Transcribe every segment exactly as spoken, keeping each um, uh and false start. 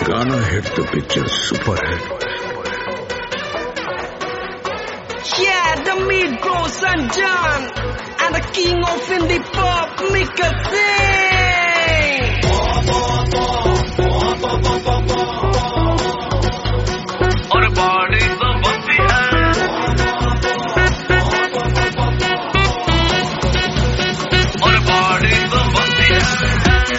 Gaana hit the picture super hit. Yeah, the Migos and John and the king of indie pop, Mika Singh. और body तो बनती है, और body तो बनती है.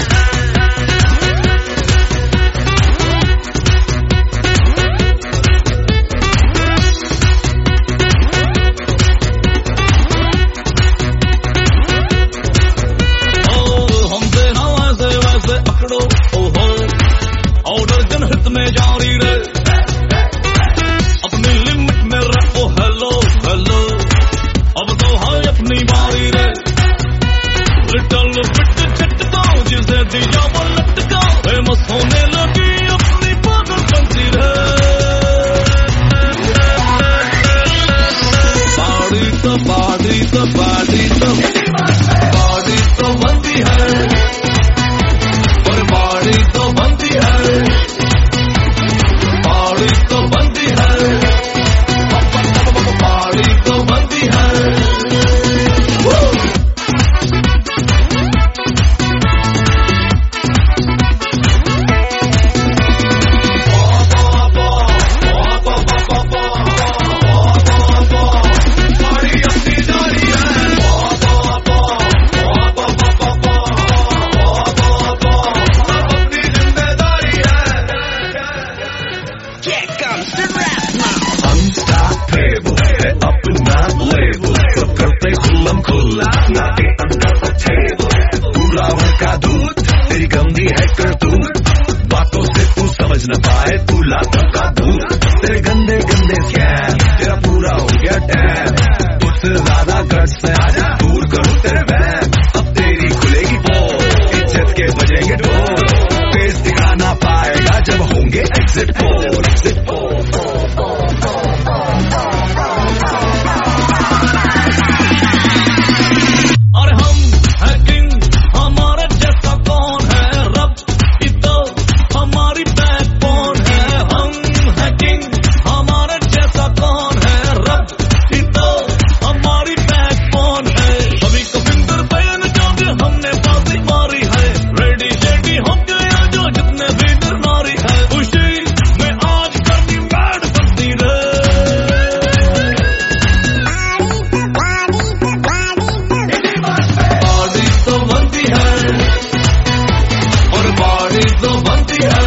जारी रे अपनी लिमिट में रखो. हेलो हेलो अब तो है अपनी बारी रे. लिटल बिट झटका जिसे दिया वो लटका, फेमस होने लगी अपनी पागल बनती रे. बाड़ी तो बाड़ी तो बाड़ी तो बाड़ी तो बनती है, और बाड़ी तो बनती है. पूरा का दूध तेरी गंदी है करतूत, बातों से तू समझ न पाए तू लातों का दूध. तेरे गंदे गंदे स्कैम तेरा पूरा हो गया टैम. तुझसे ज्यादा गट्स से आजा दूर करूं तेरे वैम. अब तेरी खुलेगी पोल, इज्जत के बजेंगे ढोल. फेस दिखा ना पाएगा जब होंगे एग्जिट पोल. एग्जिट पोल तो बनती है.